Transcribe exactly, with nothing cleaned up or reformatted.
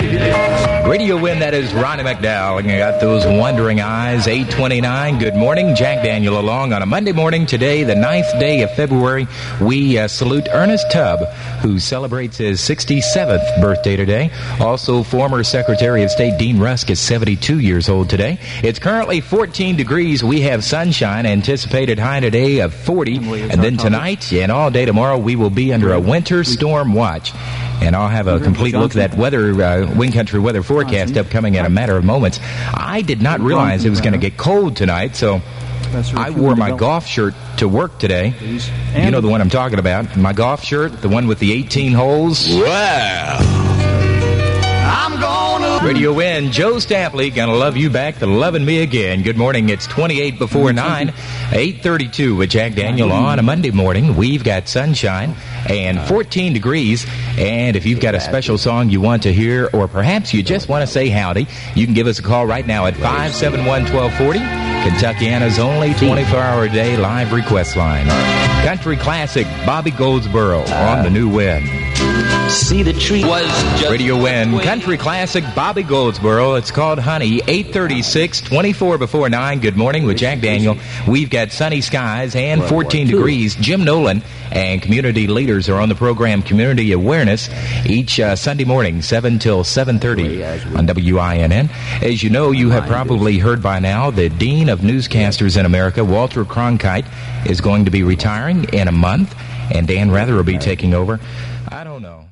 Radio Win, that is Ronnie McDowell. And you got those wondering eyes. eight twenty-nine. Good morning. Jack Daniel along on a Monday morning. Today, the ninth day of February, we uh, salute Ernest Tubb, who celebrates his sixty-seventh birthday today. Also, former Secretary of State Dean Rusk is seventy-two years old today. It's currently fourteen degrees. We have sunshine, anticipated high today of forty. And then tonight and all day tomorrow, we will be under a winter storm watch. And I'll have a complete look at that weather, uh, Wind Country weather forecast upcoming in a matter of moments. I did not realize it was going to get cold tonight, so I wore my golf shirt to work today. You know the one I'm talking about. My golf shirt, the one with the eighteen holes. Wow. I'm gonna Radio Win, Joe Stampley, gonna love you back to loving me again. Good morning. It's twenty-eight before nine, eight thirty-two with Jack Daniel on a Monday morning. We've got sunshine and fourteen degrees. And if you've got a special song you want to hear, or perhaps you just want to say howdy, you can give us a call right now at five seven one, one two four zero, Kentuckiana's only twenty-four hour a day live request line. Country classic, Bobby Goldsboro on the new Win. see the tree was just Radio Win, country classic, Bobby Goldsboro. It's called Honey. eight thirty-six, twenty-four before nine. Good morning with Jack Daniel. We've got sunny skies and fourteen degrees. Jim Nolan and community leaders are on the program Community Awareness each uh, Sunday morning, seven till seven thirty on W I N N. As you know, you have probably heard by now, the Dean of Newscasters in America, Walter Cronkite, is going to be retiring in a month, and Dan Rather will be taking over. I don't know.